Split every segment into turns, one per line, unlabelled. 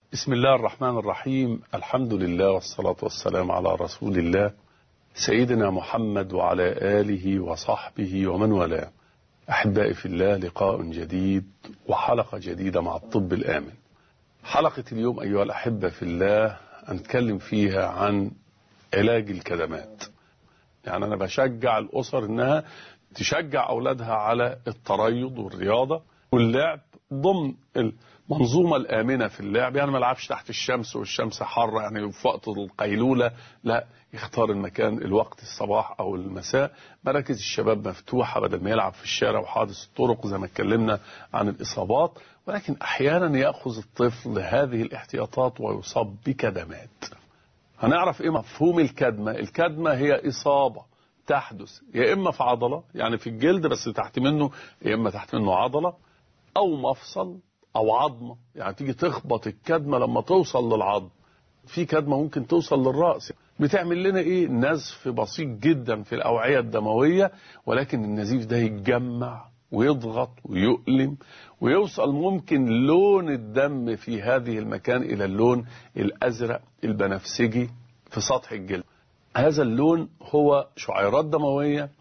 بسم الله الرحمن الرحيم. الحمد لله والصلاة والسلام على رسول الله سيدنا محمد وعلى آله وصحبه ومن والاه. أحبائي في الله، لقاء جديد وحلقة جديدة مع الطب الآمن. حلقة اليوم أيها الأحبة في الله هنتكلم فيها عن علاج الكدمات. يعني أنا بشجع الأسر إنها تشجع أولادها على التريض والرياضة واللعب ضمن المنظومة الآمنة في اللعب. يعني ما يلعبش تحت الشمس والشمس حارة، يعني في وقت القيلولة لا، يختار المكان الوقت الصباح أو المساء. مراكز الشباب مفتوحة بدل ما يلعب في الشارع وحادث الطرق زي ما اتكلمنا عن الإصابات. ولكن أحيانا يأخذ الطفل هذه الاحتياطات ويصاب بكدمات. هنعرف إيه مفهوم الكدمة. الكدمة هي إصابة تحدث يا إما في عضلة، يعني في الجلد بس تحت منه، يا إما تحت منه عضلة أو مفصل أو عظمة. يعني تيجي تخبط الكدمة لما توصل للعظم. في كدمة ممكن توصل للرأس، بتعمل لنا إيه؟ نزف بسيط جدا في الأوعية الدموية، ولكن النزيف ده يتجمع ويضغط ويؤلم ويوصل ممكن لون الدم في هذه المكان إلى اللون الأزرق البنفسجي في سطح الجلد. هذا اللون هو شعيرات دموية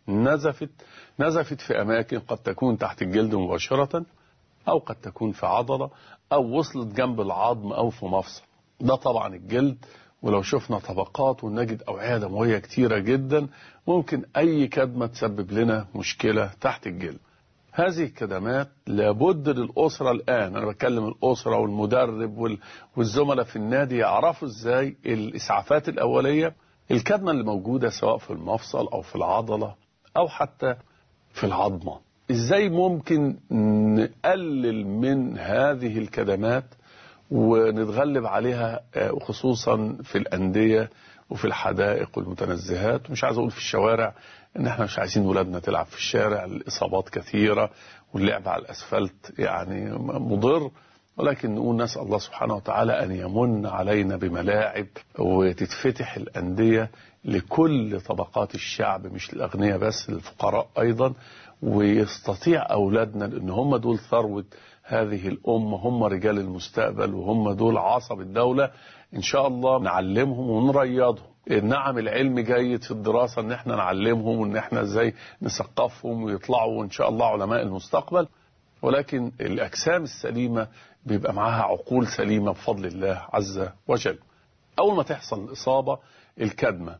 نزفت في أماكن قد تكون تحت الجلد مباشرة، أو قد تكون في عضلة، أو وصلت جنب العظم، أو في مفصل. ده طبعا الجلد. ولو شفنا طبقات ونجد أوعية دموية كتيرة جدا، ممكن أي كدمة تسبب لنا مشكلة تحت الجلد. هذه الكدمات لابد للأسرة الآن، أنا بكلم الأسرة والمدرب والزملاء في النادي، يعرفوا إزاي الإسعافات الأولية. الكدمة اللي موجودة سواء في المفصل أو في العضلة أو حتى في العظمة، إزاي ممكن نقلل من هذه الكدمات ونتغلب عليها، خصوصا في الأندية وفي الحدائق والمتنزهات. مش عايز أقول في الشوارع، إن احنا مش عايزين ولادنا تلعب في الشارع، الإصابات كثيرة واللعب على الأسفلت يعني مضر. ولكن نقول نسأل الله سبحانه وتعالى أن يمن علينا بملاعب وتتفتح الأندية لكل طبقات الشعب، مش الأغنياء بس، للفقراء أيضا. ويستطيع أولادنا، لأن هم دول ثروة هذه الأمة، هم رجال المستقبل، وهم دول عصب الدولة. إن شاء الله نعلمهم ونريضهم. نعم، العلم جيد في الدراسة، إن احنا نعلمهم وإن احنا إزاي نثقفهم ويطلعوا إن شاء الله علماء المستقبل. ولكن الأجسام السليمة بيبقى معها عقول سليمة بفضل الله عز وجل. أول ما تحصل الإصابة الكدمة،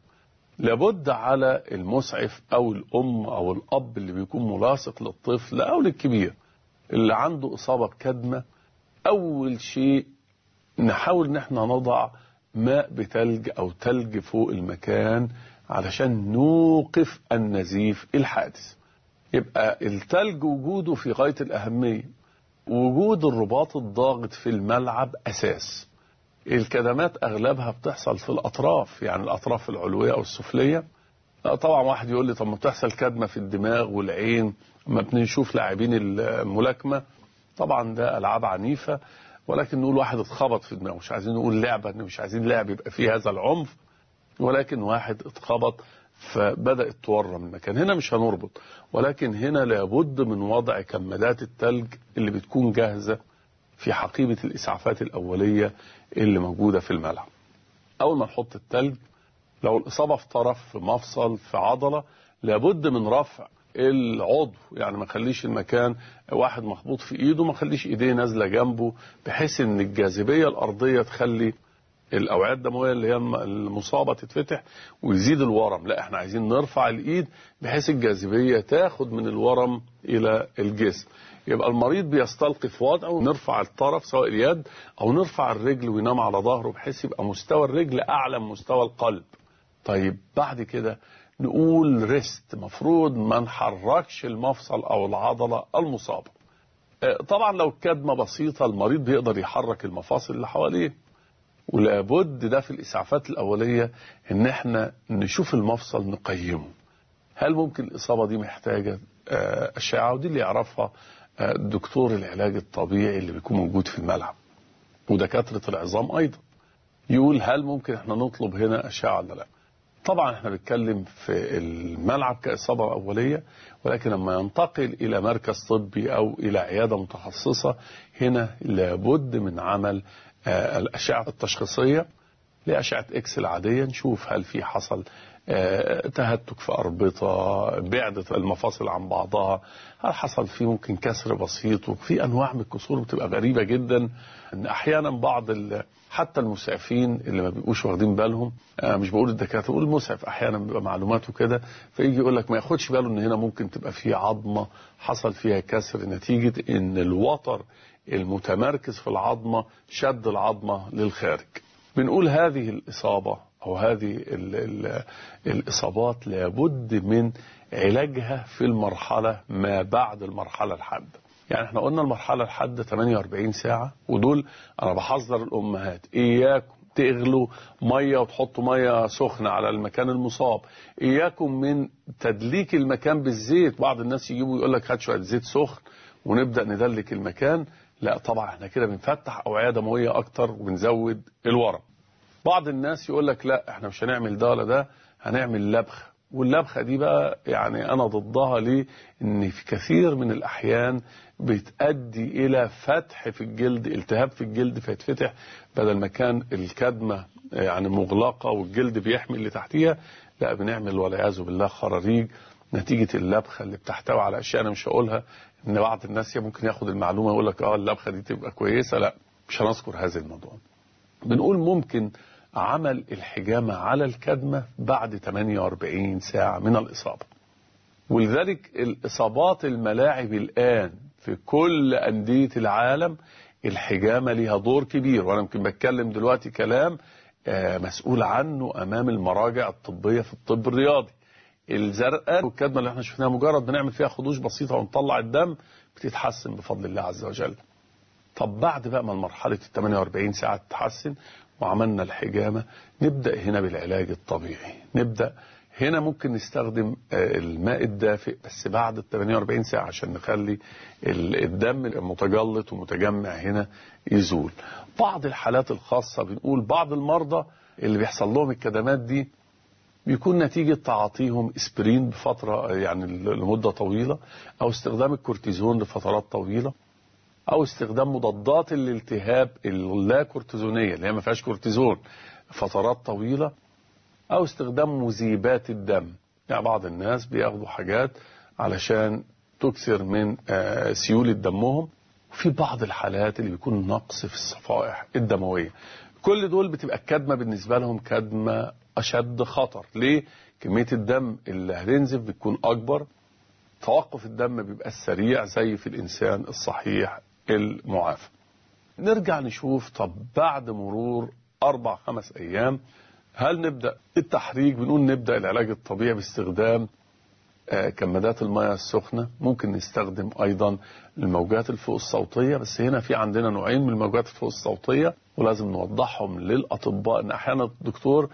لابد على المسعف أو الأم أو الأب اللي بيكون ملاصق للطفل أو للكبير اللي عنده إصابة بكدمة، أول شيء نحاول إن احنا نضع ماء بتلج أو تلج فوق المكان علشان نوقف النزيف الحادث. يبقى التلج وجوده في غاية الأهمية. وجود الرباط الضاغط في الملعب أساس. الكدمات أغلبها بتحصل في الأطراف، يعني الأطراف العلوية أو السفلية. طبعا واحد يقول لي طب ما بتحصل كدمة في الدماغ والعين اما بنشوف لاعبين الملاكمة. طبعا ده ألعاب عنيفة، ولكن نقول واحد اتخبط في دماغه. مش عايزين نقول لعبة، مش عايزين لعب يبقى فيه هذا العنف، ولكن واحد اتخبط فبدأت تورم المكان. هنا مش هنربط، ولكن هنا لابد من وضع كمادات التلج اللي بتكون جاهزة في حقيبة الإسعافات الأولية اللي موجودة في الملعب. أول ما نحط التلج، لو الإصابة في طرف، في مفصل، في عضلة، لابد من رفع العضو. يعني ما خليش المكان واحد مخبوط في إيده، ما خليش إيديه نازلة جنبه، بحيث إن الجاذبية الأرضية تخلي الأوعية الدموية اللي هي المصابة تتفتح ويزيد الورم. لا، احنا عايزين نرفع الإيد بحيث الجاذبية تاخد من الورم إلى الجسم. يبقى المريض بيستلقي في وضعه، نرفع الطرف سواء اليد أو نرفع الرجل وينام على ظهره، بحيث يبقى مستوى الرجل أعلى من مستوى القلب. طيب بعد كده نقول ريست، مفروض ما نحركش المفصل أو العضلة المصابة. طبعا لو الكدمة بسيطة المريض بيقدر يحرك المفاصل اللي حواليه. ولابد ده في الإسعافات الأولية إن احنا نشوف المفصل نقيمه. هل ممكن الإصابة دي محتاجة أشعة؟ ودي اللي يعرفها دكتور العلاج الطبيعي اللي بيكون موجود في الملعب، ودكاترة العظام أيضا، يقول هل ممكن احنا نطلب هنا أشعة ولا لا. طبعا احنا بنتكلم في الملعب كإصابة أولية، ولكن لما ينتقل إلى مركز طبي أو إلى عيادة متخصصة، هنا لابد من عمل الأشعة التشخيصية لأشعة إكس العادية، نشوف هل في حصل تهتك في أربطة، بعدت المفاصل عن بعضها، هل حصل فيه ممكن كسر بسيط. وفي أنواع من الكسور بتبقى غريبة جدا، إن أحيانا بعض حتى المسعفين اللي ما بيبقوش واخدين بالهم، مش بقول الدكاتره، بقول المسعف احيانا بيبقى معلوماته كده، فيجي يقول لك ما ياخدش باله ان هنا ممكن تبقى في عظمه حصل فيها كسر نتيجه ان الوتر المتمركز في العظمه شد العظمه للخارج. بنقول هذه الاصابه او هذه الاصابات لابد من علاجها في المرحله ما بعد المرحله الحاده. يعني احنا قلنا المرحلة الحادة 48 ساعة، ودول انا بحذر الامهات اياكم تغلوا مية وتحطوا مية سخنة على المكان المصاب، اياكم من تدليك المكان بالزيت. بعض الناس يجيبوا يقول لك هات شوية زيت سخن ونبدأ ندلك المكان، لا طبعا احنا كده بنفتح اوعية دموية اكتر وبنزود الورم. بعض الناس يقول لك لا احنا مش هنعمل ده ولا ده، هنعمل لبخة. واللبخة دي بقى يعني أنا ضدها، ليه؟ إن في كثير من الأحيان بتؤدي إلى فتح في الجلد، التهاب في الجلد فيتفتح، بدل ما كان الكدمة يعني مغلقة والجلد بيحمي اللي تحتيها، لا بنعمل والعياذ بالله خراريج نتيجة اللبخة اللي بتحتوي على أشياء أنا مش هقولها، إن بعض الناس ممكن ياخد المعلومة يقول لك اللبخة دي تبقى كويسة، لا مش هنذكر هذا الموضوع. بنقول ممكن عمل الحجامة على الكدمة بعد 48 ساعة من الإصابة. ولذلك الإصابات الملاعب الآن في كل أندية العالم الحجامة لها دور كبير، وأنا يمكن بتكلم دلوقتي كلام مسؤول عنه أمام المراجع الطبية في الطب الرياضي. الزرقاء والكدمة اللي احنا شفناها مجرد بنعمل فيها خدوش بسيطة ونطلع الدم بتتحسن بفضل الله عز وجل. طب بعد بقى ما مرحلة 48 ساعة تتحسن وعملنا الحجامة، نبدأ هنا بالعلاج الطبيعي. نبدأ هنا ممكن نستخدم الماء الدافئ بس بعد 48 ساعة عشان نخلي الدم المتجلط ومتجمع هنا يزول. بعض الحالات الخاصة بنقول بعض المرضى اللي بيحصل لهم الكدمات دي بيكون نتيجة تعاطيهم اسبرين بفترة يعني لمدة طويلة، أو استخدام الكورتيزون لفترات طويلة، او استخدام مضادات الالتهاب اللا كورتيزونية اللي هي ما فيهاش كورتيزون فترات طويلة، او استخدام مذيبات الدم. يعني بعض الناس بياخدوا حاجات علشان تكثر من سيولة دمهم، وفي بعض الحالات اللي بيكون نقص في الصفائح الدموية. كل دول بتبقى الكدمة بالنسبة لهم كدمة اشد خطر. ليه؟ كمية الدم اللي هتنزف بتكون اكبر، توقف الدم بيبقى سريع زي في الإنسان الصحيح المعافى. نرجع نشوف طب بعد مرور 4-5 أيام هل نبدأ التحريك؟ بنقول نبدأ العلاج الطبيعي باستخدام كمادات المياه السخنة. ممكن نستخدم أيضا الموجات الفوق الصوتية، بس هنا في عندنا نوعين من الموجات الفوق الصوتية ولازم نوضحهم للأطباء. إن أحيانا الدكتور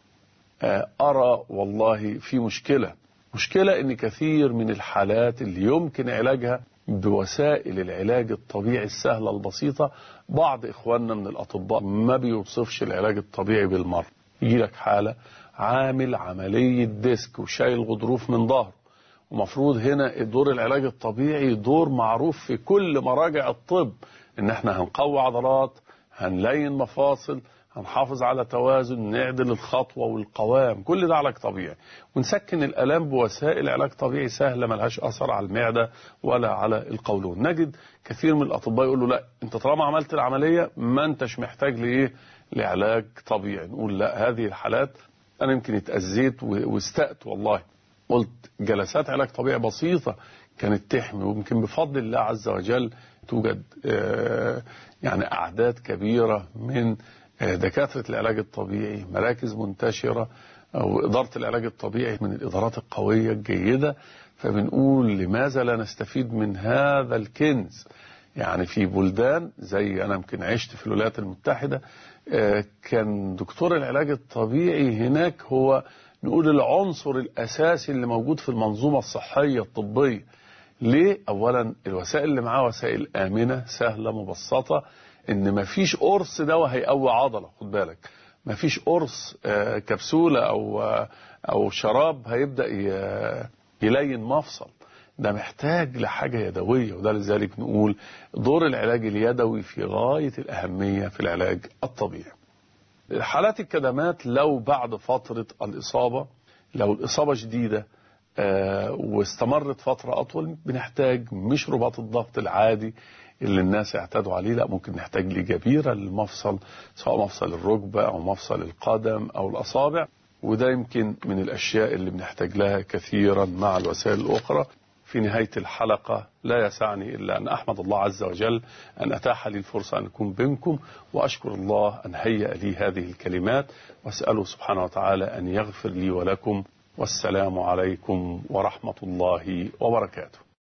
أرى والله في مشكلة إن كثير من الحالات اللي يمكن علاجها بوسائل العلاج الطبيعي السهلة البسيطة، بعض إخواننا من الأطباء ما بيوصفش العلاج الطبيعي بالمرة. يجي لك حالة عامل عملية ديسك وشايل غضروف من ظهره، ومفروض هنا دور العلاج الطبيعي دور معروف في كل مراجع الطب، إن احنا هنقوي عضلات، هنلين مفاصل، هنحافظ على توازن، نعدل الخطوة والقوام، كل ده علاج طبيعي. ونسكن الألام بوسائل علاج طبيعي سهلة ملهاش أثر على المعدة ولا على القولون. نجد كثير من الأطباء يقولوا لا انت طالما عملت العملية ما انتش محتاج لإيه؟ لعلاج طبيعي. نقول لا، هذه الحالات أنا يمكن اتأذيت واستأت والله، قلت جلسات علاج طبيعي بسيطة كانت تحمي، ويمكن بفضل الله عز وجل توجد يعني أعداد كبيرة من دكاترة العلاج الطبيعي، مراكز منتشرة، أو إدارة العلاج الطبيعي من الإدارات القوية الجيدة. فبنقول لماذا لا نستفيد من هذا الكنز؟ يعني في بلدان زي أنا يمكن عشت في الولايات المتحدة، كان دكتور العلاج الطبيعي هناك هو نقول العنصر الأساسي اللي موجود في المنظومة الصحية الطبية. ليه؟ أولا الوسائل اللي معاه وسائل آمنة سهلة مبسطة، ان مفيش قرص دواء هيقوي عضلة، خد بالك مفيش قرص كبسولة او شراب هيبدأ يلين مفصل. ده محتاج لحاجة يدوية، وده لذلك نقول دور العلاج اليدوي في غاية الأهمية في العلاج الطبيعي. حالات الكدمات لو بعد فترة الإصابة، لو الإصابة شديدة واستمرت فترة أطول، بنحتاج مش رباط الضغط العادي اللي الناس اعتادوا عليه، لا ممكن نحتاج لجبيرة للمفصل، سواء مفصل الركبة أو مفصل القدم أو الأصابع، وده يمكن من الأشياء اللي بنحتاج لها كثيرا مع الوسائل الأخرى. في نهاية الحلقة لا يسعني إلا أن أحمد الله عز وجل أن أتاح لي الفرصة أن أكون بينكم، وأشكر الله أن هيأ لي هذه الكلمات، وأسأله سبحانه وتعالى أن يغفر لي ولكم، والسلام عليكم ورحمة الله وبركاته.